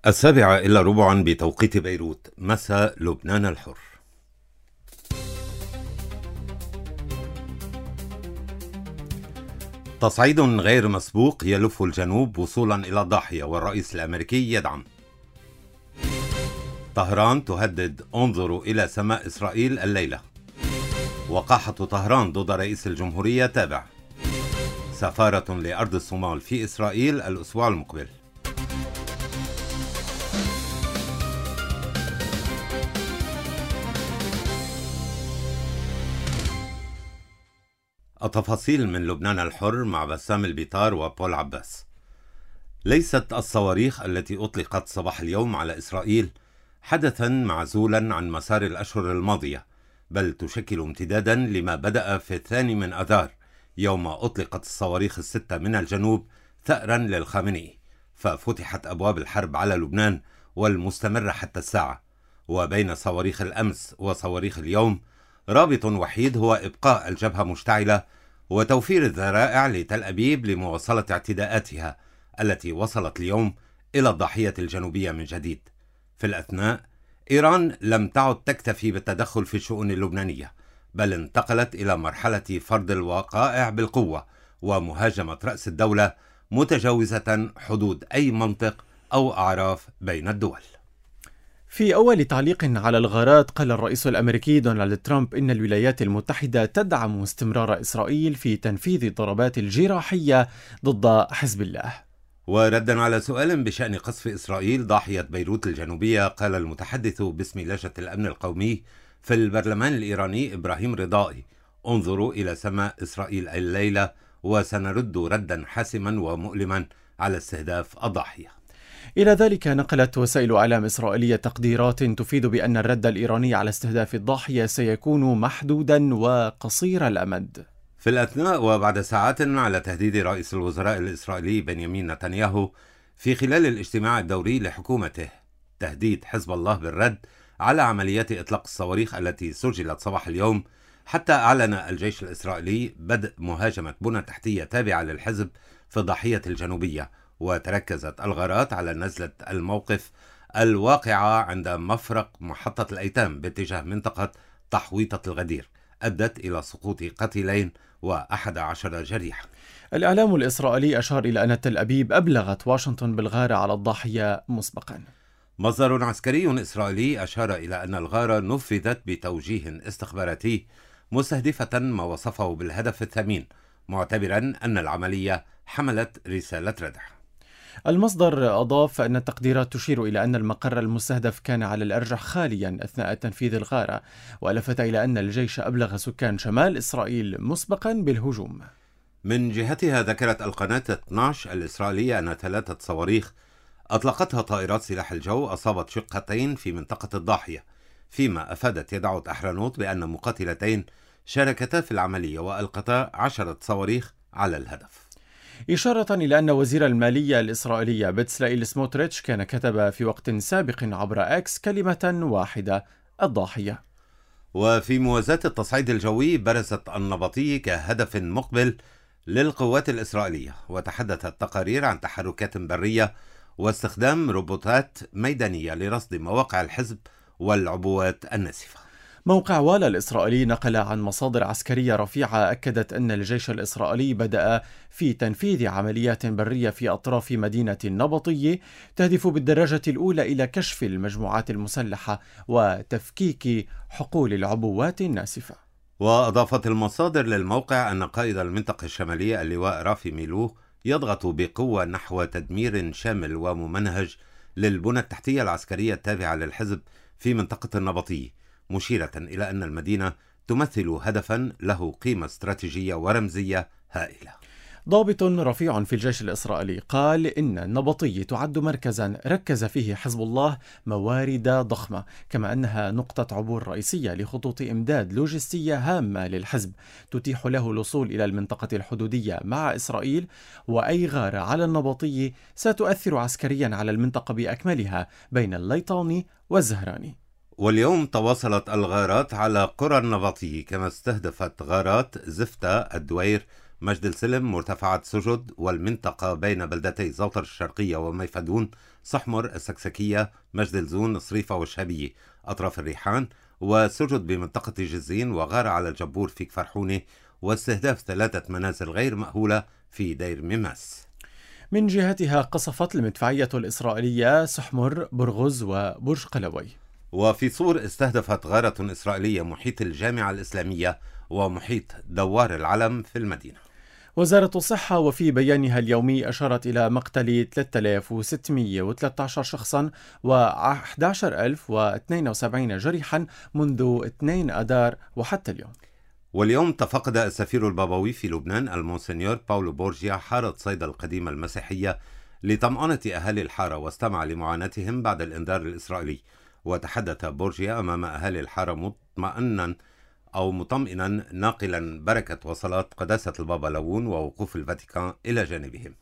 7:15 بتوقيت بيروت، مساء لبنان الحر. تصعيد غير مسبوق يلف الجنوب وصولا إلى الضاحية، والرئيس الأمريكي يدعم. طهران تهدد انظروا إلى سماء إسرائيل الليلة. وقاحة طهران ضد رئيس الجمهورية تابع. سفارة لأرض الصومال في إسرائيل الأسبوع المقبل. التفاصيل من لبنان الحر مع بسام البيطار وبول عباس. ليست الصواريخ التي أطلقت صباح اليوم على إسرائيل حدثا معزولا عن مسار الأشهر الماضية، بل تشكل امتدادا لما بدأ في 2 من أذار يوم أطلقت الصواريخ 6 من الجنوب ثأرا للخامنئي، ففتحت أبواب الحرب على لبنان والمستمرة حتى الساعة. وبين صواريخ الأمس وصواريخ اليوم رابط وحيد هو إبقاء الجبهة مشتعلة وتوفير الذرائع لتل أبيب لمواصلة اعتداءاتها التي وصلت اليوم إلى الضاحية الجنوبية من جديد. في الأثناء إيران لم تعد تكتفي بالتدخل في الشؤون اللبنانية، بل انتقلت إلى مرحلة فرض الوقائع بالقوة ومهاجمة رأس الدولة، متجاوزة حدود أي منطق أو أعراف بين الدول. في أول تعليق على الغارات، قال الرئيس الأمريكي دونالد ترامب إن الولايات المتحدة تدعم استمرار إسرائيل في تنفيذ الضربات الجراحية ضد حزب الله. وردا على سؤال بشأن قصف إسرائيل ضاحية بيروت الجنوبية، قال المتحدث باسم لجنة الأمن القومي في البرلمان الإيراني إبراهيم رضائي: انظروا إلى سماء إسرائيل الليلة وسنرد ردا حاسما ومؤلما على استهداف الضاحية. إلى ذلك نقلت وسائل إعلام إسرائيلية تقديرات تفيد بأن الرد الإيراني على استهداف الضاحية سيكون محدودا وقصير الأمد. في الأثناء وبعد ساعات على تهديد رئيس الوزراء الإسرائيلي بنيامين نتنياهو في خلال الاجتماع الدوري لحكومته تهديد حزب الله بالرد على عمليات إطلاق الصواريخ التي سجلت صباح اليوم، حتى أعلن الجيش الإسرائيلي بدء مهاجمة بنى تحتية تابعة للحزب في الضاحية الجنوبية، وتركزت الغارات على نزلة الموقف الواقعة عند مفرق محطة الأيتام باتجاه منطقة تحويطة الغدير، أدت إلى سقوط قتيلين و11 جريحا. الإعلام الإسرائيلي أشار إلى أن تل أبيب أبلغت واشنطن بالغارة على الضاحية مسبقا. مصدر عسكري إسرائيلي أشار إلى أن الغارة نفذت بتوجيه استخباراتي مستهدفة ما وصفه بالهدف الثمين، معتبرا أن العملية حملت رسالة ردع. المصدر أضاف أن التقديرات تشير إلى أن المقر المستهدف كان على الأرجح خاليا أثناء تنفيذ الغارة، ولفت إلى أن الجيش أبلغ سكان شمال إسرائيل مسبقا بالهجوم. من جهتها ذكرت القناة 12 الإسرائيلية أن 3 صواريخ أطلقتها طائرات سلاح الجو أصابت شقتين في منطقة الضاحية، فيما أفادت يدعوت أحرنوت بأن مقاتلتين شاركتا في العملية وألقتا 10 صواريخ على الهدف. إشارة إلى أن وزير المالية الإسرائيلي بتسلائيل سموتريتش كان كتب في وقت سابق عبر إكس كلمة واحدة: الضاحية. وفي موازاة التصعيد الجوي برزت النبطي كهدف مقبل للقوات الإسرائيلية، وتحدثت تقارير عن تحركات برية واستخدام روبوتات ميدانية لرصد مواقع الحزب والعبوات الناسفة. موقع والا الإسرائيلي نقل عن مصادر عسكرية رفيعة أكدت أن الجيش الإسرائيلي بدأ في تنفيذ عمليات برية في أطراف مدينة النبطي تهدف بالدرجة الأولى إلى كشف المجموعات المسلحة وتفكيك حقول العبوات الناسفة. وأضافت المصادر للموقع أن قائد المنطقة الشمالية اللواء رافي ميلو يضغط بقوة نحو تدمير شامل وممنهج للبنى التحتية العسكرية التابعة للحزب في منطقة النبطي، مشيرة إلى أن المدينة تمثل هدفا له قيمة استراتيجية ورمزية هائلة. ضابط رفيع في الجيش الإسرائيلي قال إن النبطي تعد مركزا ركز فيه حزب الله موارد ضخمة، كما أنها نقطة عبور رئيسية لخطوط إمداد لوجستية هامة للحزب تتيح له الوصول إلى المنطقة الحدودية مع إسرائيل، وأي غارة على النبطي ستؤثر عسكريا على المنطقة بأكملها بين الليطاني والزهراني. واليوم تواصلت الغارات على قرى النبطي، كما استهدفت غارات زفتة، الدوير مجد السلم، مرتفعات سجد، والمنطقة بين بلدتي زوطر الشرقية وميفدون، صحمر، السكسكية، مجد الزون، صريفة والشابية، أطراف الريحان، وسجد بمنطقة جزين، وغارة على الجبور في كفرحونة، واستهداف 3 منازل غير مأهولة في دير مماس. من جهتها قصفت المدفعية الإسرائيلية سحمر، برغز وبرج قلوي. وفي صور استهدفت غارة إسرائيلية محيط الجامعة الإسلامية ومحيط دوار العلم في المدينة. وزارة الصحة وفي بيانها اليومي أشارت إلى مقتل 3613 شخصا و11072 جريحا منذ 2 أذار وحتى اليوم. واليوم تفقد السفير البابوي في لبنان المونسنيور باولو بورجيا حارة صيدا القديمة المسيحية لطمأنة أهالي الحارة، واستمع لمعاناتهم بعد الإنذار الإسرائيلي. وتحدث بورجيا أمام أهالي الحارة مطمئنا ناقلا بركة وصلاة قداسة البابا لوون ووقوف الفاتيكان إلى جانبهم.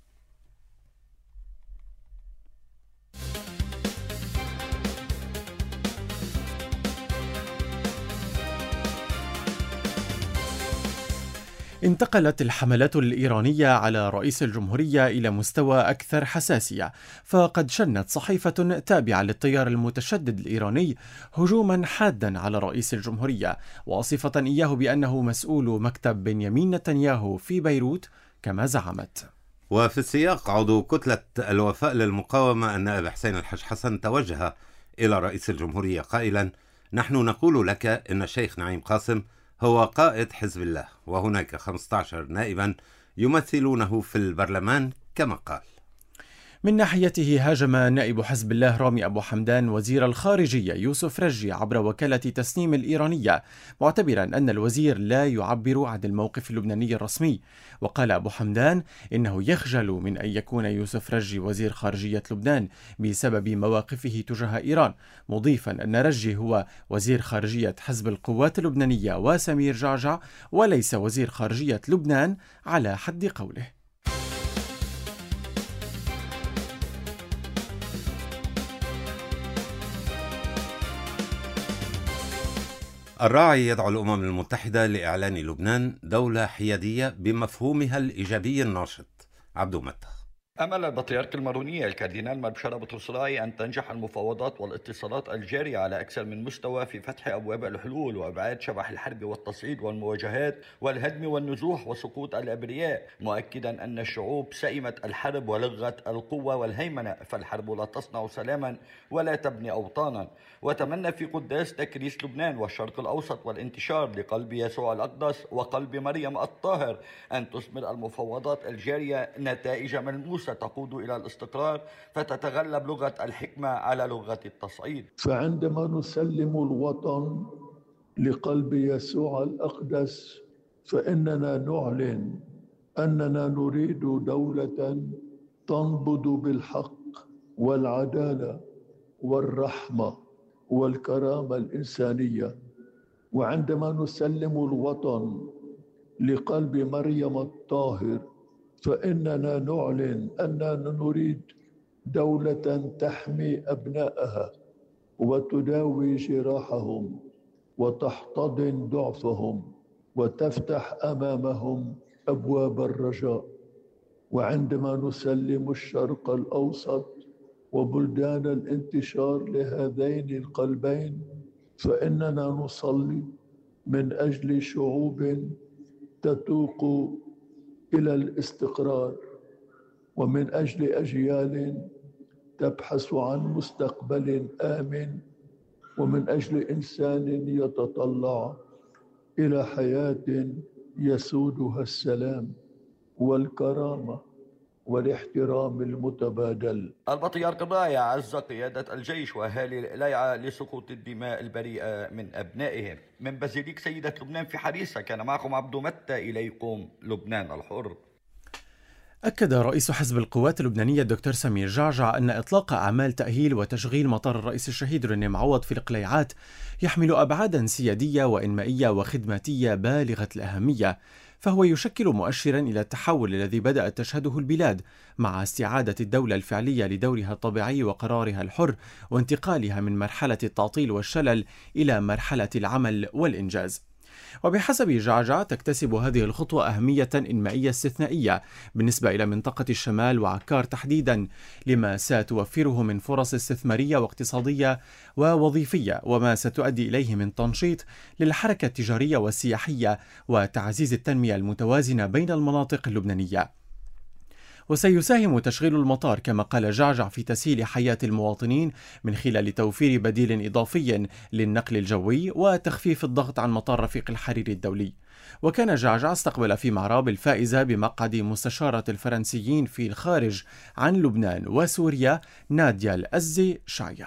انتقلت الحملات الإيرانية على رئيس الجمهورية إلى مستوى أكثر حساسية، فقد شنت صحيفة تابعة للتيار المتشدد الإيراني هجوما حادا على رئيس الجمهورية، واصفة إياه بأنه مسؤول مكتب بنيامين نتنياهو في بيروت كما زعمت. وفي السياق، عضو كتلة الوفاء للمقاومة النائب حسين الحج حسن توجه إلى رئيس الجمهورية قائلا: نحن نقول لك إن الشيخ نعيم قاسم هو قائد حزب الله، وهناك 15 نائبا يمثلونه في البرلمان كما قال. من ناحيته هاجم نائب حزب الله رامي أبو حمدان وزير الخارجية يوسف رجي عبر وكالة تسنيم الإيرانية، معتبرا أن الوزير لا يعبر عن الموقف اللبناني الرسمي. وقال أبو حمدان إنه يخجل من أن يكون يوسف رجي وزير خارجية لبنان بسبب مواقفه تجاه إيران، مضيفا أن رجي هو وزير خارجية حزب القوات اللبنانية وسمير جعجع، وليس وزير خارجية لبنان على حد قوله. الراعي يدعو الأمم المتحدة لإعلان لبنان دولة حيادية بمفهومها الإيجابي الناشط. عبدو متى. أمل البطريرك المارونية الكاردينال مربشرة بطرس راعي أن تنجح المفاوضات والاتصالات الجارية على أكثر من مستوى في فتح أبواب الحلول وإبعاد شبح الحرب والتصعيد والمواجهات والهدم والنزوح وسقوط الأبرياء، مؤكدا أن الشعوب سئمت الحرب ولغت القوة والهيمنة، فالحرب لا تصنع سلاما ولا تبني أوطانا. وتمنى في قداس تكريس لبنان والشرق الأوسط والانتشار لقلب يسوع الأقدس وقلب مريم الطاهر أن تثمر المفاوضات الجارية نتائج ملموسة تقود إلى الاستقرار، فتتغلب لغة الحكمة على لغة التصعيد. فعندما نسلم الوطن لقلب يسوع الأقدس فإننا نعلن أننا نريد دولة تنبض بالحق والعدالة والرحمة والكرامة الإنسانية. وعندما نسلم الوطن لقلب مريم الطاهر فإننا نعلن أننا نريد دولة تحمي أبنائها وتداوي جراحهم وتحتضن ضعفهم وتفتح أمامهم أبواب الرجاء. وعندما نسلم الشرق الأوسط وبلدان الانتشار لهذين القلبين فإننا نصلي من أجل شعوب تتوق إلى الاستقرار، ومن أجل أجيال تبحث عن مستقبل آمن، ومن أجل إنسان يتطلع إلى حياة يسودها السلام والكرامة والاحترام المتبادل. البطريرك الراعي عز قيادة الجيش وأهالي القلايعة لسقوط الدماء البريئة من أبنائهم. من بازيليك سيدة لبنان في حريصة، كان معكم عبدو متى، إليكم لبنان الحر. أكد رئيس حزب القوات اللبنانية الدكتور سمير جعجع أن إطلاق أعمال تأهيل وتشغيل مطار الرئيس الشهيد رني معوض في القليعات يحمل أبعادا سيادية وإنمائية وخدماتية بالغة الأهمية، فهو يشكل مؤشرا إلى التحول الذي بدأت تشهده البلاد مع استعادة الدولة الفعلية لدورها الطبيعي وقرارها الحر، وانتقالها من مرحلة التعطيل والشلل إلى مرحلة العمل والإنجاز. وبحسب جعجع تكتسب هذه الخطوة أهمية إنمائية استثنائية بالنسبة إلى منطقة الشمال وعكار تحديدا، لما ستوفره من فرص استثمارية واقتصادية ووظيفية، وما ستؤدي إليه من تنشيط للحركة التجارية والسياحية وتعزيز التنمية المتوازنة بين المناطق اللبنانية. وسيساهم تشغيل المطار كما قال جعجع في تسهيل حياة المواطنين من خلال توفير بديل إضافي للنقل الجوي وتخفيف الضغط عن مطار رفيق الحريري الدولي. وكان جعجع استقبل في معراب الفائزة بمقعد مستشارة الفرنسيين في الخارج عن لبنان وسوريا ناديا الأزي شايا.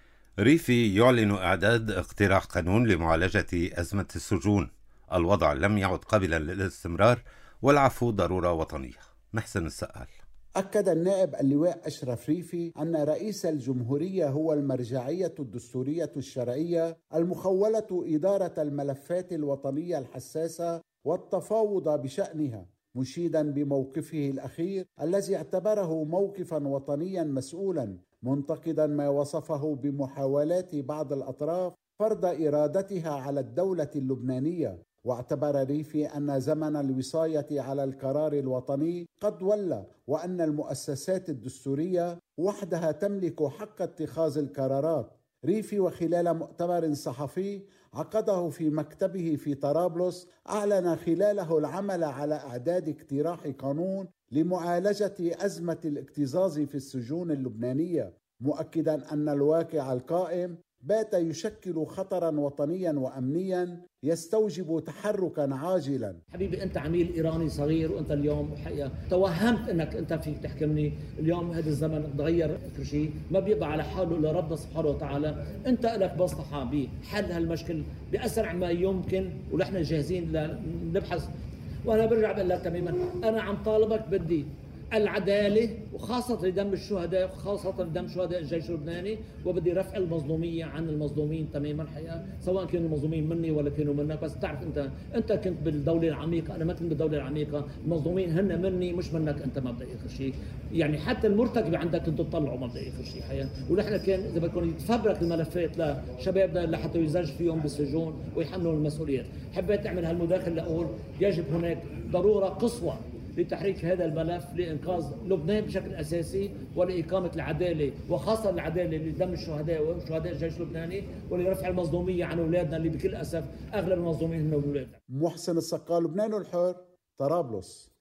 ريفي يعلن إعداد اقتراح قانون لمعالجة أزمة السجون. الوضع لم يعد قابلا للاستمرار والعفو ضرورة وطنية. محسن السقال. أكد النائب اللواء أشرف ريفي أن رئيس الجمهورية هو المرجعية الدستورية الشرعية المخولة إدارة الملفات الوطنية الحساسة والتفاوض بشأنها، مشيدا بموقفه الأخير الذي اعتبره موقفا وطنيا مسؤولا، منتقدا ما وصفه بمحاولات بعض الأطراف فرض إرادتها على الدولة اللبنانية. واعتبر ريفي أن زمن الوصاية على القرار الوطني قد ولى، وأن المؤسسات الدستورية وحدها تملك حق اتخاذ القرارات. ريفي وخلال مؤتمر صحفي عقده في مكتبه في طرابلس أعلن خلاله العمل على إعداد اقتراح قانون لمعالجة أزمة الاكتظاظ في السجون اللبنانية، مؤكدا أن الواقع القائم بات يشكل خطرا وطنيا وأمنيا يستوجب تحركا عاجلا. حبيبي أنت عميل إيراني صغير، وأنت اليوم حقيقة توهمت أنك أنت فيك تحكمني. اليوم هذا الزمن تغير كل شيء، ما بيبقى على حاله إلا ربنا سبحانه وتعالى. أنت لك مصلحة بحل هالمشكل بأسرع ما يمكن، ونحن جاهزين لنبحث. وأنا برجع بقول لك تماما، أنا عم طالبك بدي العدالة، وخاصة لدم الشهداء، خاصة لدم شهداء الجيش اللبناني، وبدي رفع المظلومية عن المظلومين تماما الحقيقة، سواء كانوا المظلومين مني ولا كانوا منك. بس تعرف انت كنت بالدولة العميقة، انا ما كنت بالدولة العميقة. المظلومين هن مني مش منك انت مبدئي اخر شيء. يعني حتى المرتكب عندك كنتوا تطلعوا مبدئي اخر شيء حقيقة. ونحن كان اذا بدكم يتفبرك الملفات لشبابنا لحتى يزج فيهم بالسجون ويحملوا المسؤوليات. حبيت اعمل هالمداخله لاقول يجب هناك ضرورة قصوى لتحريك هذا الملف لإنقاذ لبنان بشكل أساسي، ولإقامة العدالة، وخاصة العدالة لدم الشهداء وشهداء الجيش اللبناني، ولرفع المظلومية عن أولادنا اللي بكل أسف أغلب المظلومين هم أولادنا. محسن السقال، لبنان الحر، طرابلس.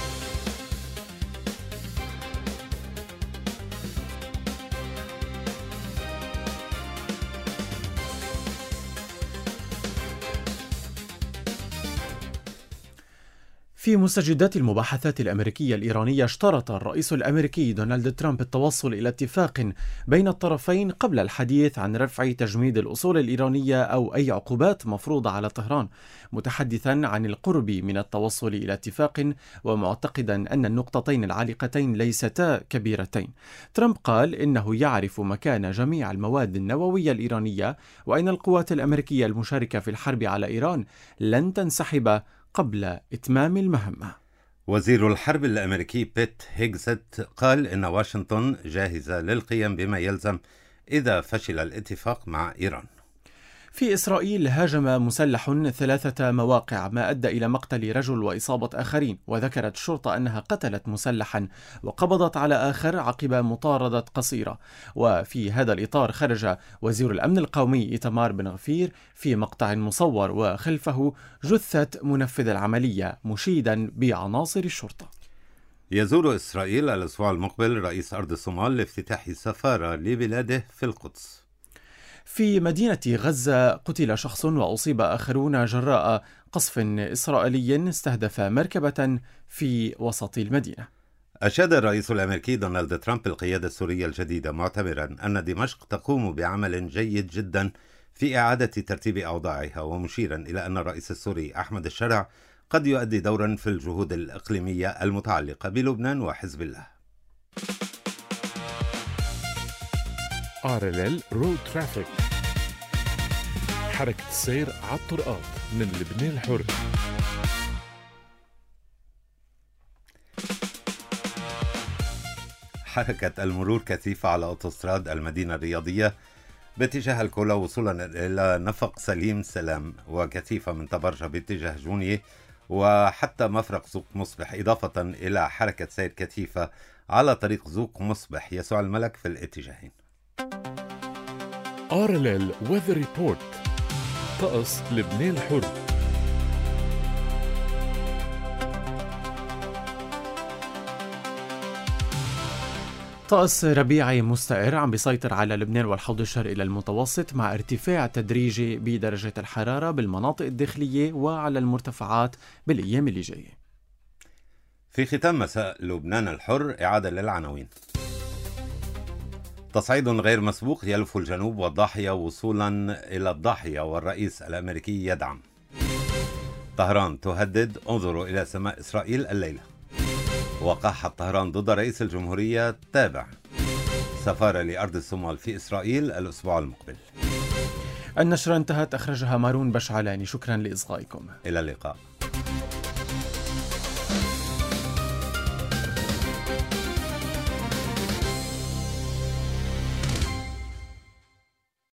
في مستجدات المباحثات الأمريكية الإيرانية، اشترط الرئيس الأمريكي دونالد ترامب التوصل إلى اتفاق بين الطرفين قبل الحديث عن رفع تجميد الأصول الإيرانية أو أي عقوبات مفروضة على طهران، متحدثا عن القرب من التوصل إلى اتفاق ومعتقدا أن النقطتين العالقتين ليستا كبيرتين. ترامب قال إنه يعرف مكان جميع المواد النووية الإيرانية، وأن القوات الأمريكية المشاركة في الحرب على إيران لن تنسحب قبل إتمام المهمة. وزير الحرب الأمريكي بيت هيغزت قال إن واشنطن جاهزة للقيام بما يلزم إذا فشل الاتفاق مع إيران. في إسرائيل هاجم مسلح 3 مواقع، ما أدى إلى مقتل رجل وإصابة آخرين، وذكرت الشرطة أنها قتلت مسلحا وقبضت على آخر عقب مطاردة قصيرة. وفي هذا الإطار خرج وزير الأمن القومي إيتمار بن غفير في مقطع مصور وخلفه جثة منفذ العملية مشيدا بعناصر الشرطة. يزور إسرائيل الأسبوع المقبل رئيس أرض الصومال لافتتاح سفارة لبلاده في القدس. في مدينة غزة قتل شخص وأصيب آخرون جراء قصف إسرائيلي استهدف مركبة في وسط المدينة. أشاد الرئيس الأمريكي دونالد ترامب القيادة السورية الجديدة، معتبرا أن دمشق تقوم بعمل جيد جدا في إعادة ترتيب أوضاعها، ومشيرا إلى أن الرئيس السوري أحمد الشرع قد يؤدي دورا في الجهود الإقليمية المتعلقة بلبنان وحزب الله. RLL رود ترافيك، حركة السير على الطرقات من لبنان الحر. حركة المرور كثيفة على أوتوستراد المدينة الرياضية باتجاه الكولا وصولا إلى نفق سليم سلام وكثيفة من تبرجة باتجاه جونية وحتى مفرق زوق مصبح، إضافة إلى حركة سير كثيفة على طريق زوق مصبح يسوع الملك في الاتجاهين. RLL Weather Report. طقس لبنان الحر. طقس ربيعي مستقر عم بيسيطر على لبنان والحوض الشرقي إلى المتوسط، مع ارتفاع تدريجي بدرجة الحرارة بالمناطق الداخلية وعلى المرتفعات بالأيام اللي جاية. في ختام مساء لبنان الحر إعادة للعناوين. تصعيد غير مسبوق يلف الجنوب والضاحية وصولا إلى الضاحية والرئيس الأمريكي يدعم. طهران تهدد انظروا إلى سماء إسرائيل الليلة. وقاحة طهران ضد رئيس الجمهورية تابع. سفارة لأرض الصومال في إسرائيل الأسبوع المقبل. النشرة انتهت، أخرجها مارون بشعلاني. شكرا لإصغائكم. إلى اللقاء.